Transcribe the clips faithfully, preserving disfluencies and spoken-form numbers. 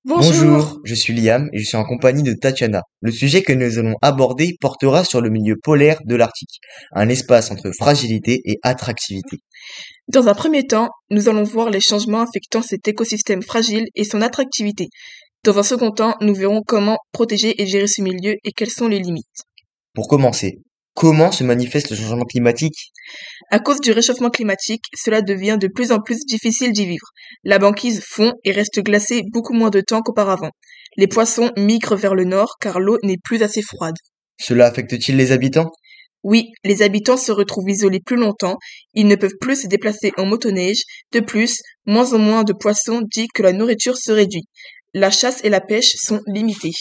Bonjour, Bonjour, je suis Liam et je suis en compagnie de Tatiana. Le sujet que nous allons aborder portera sur le milieu polaire de l'Arctique, un espace entre fragilité et attractivité. dans un premier temps, nous allons voir les changements affectant cet écosystème fragile et son attractivité. Dans un second temps, nous verrons comment protéger et gérer ce milieu et quelles sont les limites. Pour commencer, comment se manifeste le changement climatique? À cause du réchauffement climatique, cela devient de plus en plus difficile d'y vivre. La banquise fond et reste glacée beaucoup moins de temps qu'auparavant. Les poissons migrent vers le nord car l'eau n'est plus assez froide. Cela affecte-t-il les habitants? Oui, les habitants se retrouvent isolés plus longtemps, ils ne peuvent plus se déplacer en motoneige. De plus, moins en moins de poissons dit que la nourriture se réduit. La chasse et la pêche sont limitées.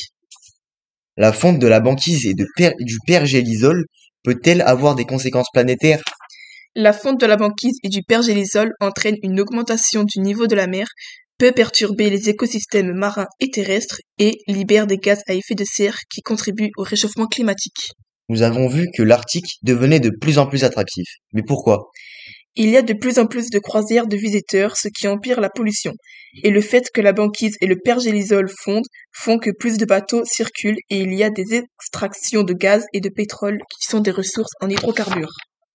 La fonte de la banquise et de per- du pergélisol peut-elle avoir des conséquences planétaires? La fonte de la banquise et du pergélisol entraîne une augmentation du niveau de la mer, peut perturber les écosystèmes marins et terrestres et libère des gaz à effet de serre qui contribuent au réchauffement climatique. Nous avons vu que l'Arctique devenait de plus en plus attractif. Mais pourquoi? Il y a de plus en plus de croisières de visiteurs, ce qui empire la pollution. Et le fait que la banquise et le pergélisol fondent font que plus de bateaux circulent et il y a des extractions de gaz et de pétrole qui sont des ressources en hydrocarbures.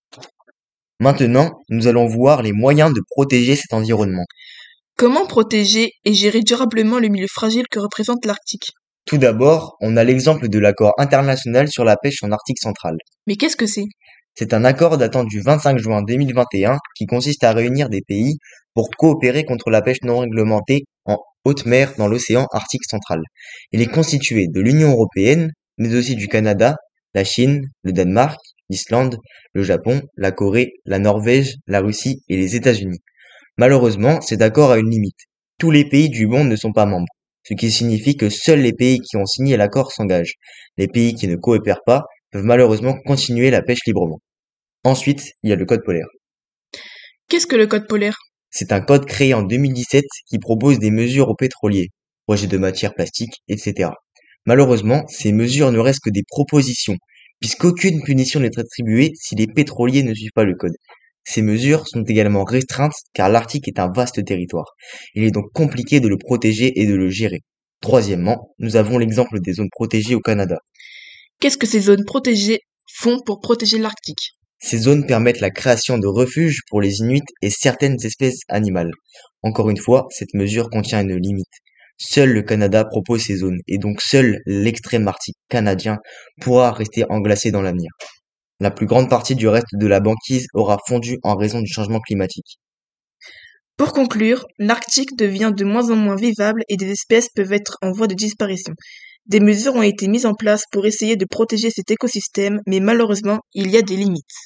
Maintenant, nous allons voir les moyens de protéger cet environnement. Comment protéger et gérer durablement le milieu fragile que représente l'Arctique? Tout d'abord, on a l'exemple de l'accord international sur la pêche en Arctique central. Mais qu'est-ce que c'est? C'est un accord datant du vingt-cinq juin deux mille vingt et un qui consiste à réunir des pays pour coopérer contre la pêche non réglementée en haute mer dans l'océan Arctique central. Il est constitué de l'Union européenne, mais aussi du Canada, la Chine, le Danemark, l'Islande, le Japon, la Corée, la Norvège, la Russie et les États-Unis. Malheureusement, cet accord a une limite. Tous les pays du monde ne sont pas membres, ce qui signifie que seuls les pays qui ont signé l'accord s'engagent. Les pays qui ne coopèrent pas peuvent malheureusement continuer la pêche librement. Ensuite, il y a le code polaire. Qu'est-ce que le code polaire? C'est un code créé en deux mille dix-sept qui propose des mesures aux pétroliers, rejet de matières plastiques, et cetera. Malheureusement, ces mesures ne restent que des propositions, puisqu'aucune punition n'est attribuée si les pétroliers ne suivent pas le code. Ces mesures sont également restreintes car l'Arctique est un vaste territoire. Il est donc compliqué de le protéger et de le gérer. Troisièmement, nous avons l'exemple des zones protégées au Canada. Qu'est-ce que ces zones protégées font pour protéger l'Arctique? Ces zones permettent la création de refuges pour les Inuits et certaines espèces animales. Encore une fois, cette mesure contient une limite. Seul le Canada propose ces zones et donc seul l'extrême arctique canadien pourra rester englacé dans l'avenir. La plus grande partie du reste de la banquise aura fondu en raison du changement climatique. Pour conclure, l'Arctique devient de moins en moins vivable et des espèces peuvent être en voie de disparition. Des mesures ont été mises en place pour essayer de protéger cet écosystème, mais malheureusement, il y a des limites.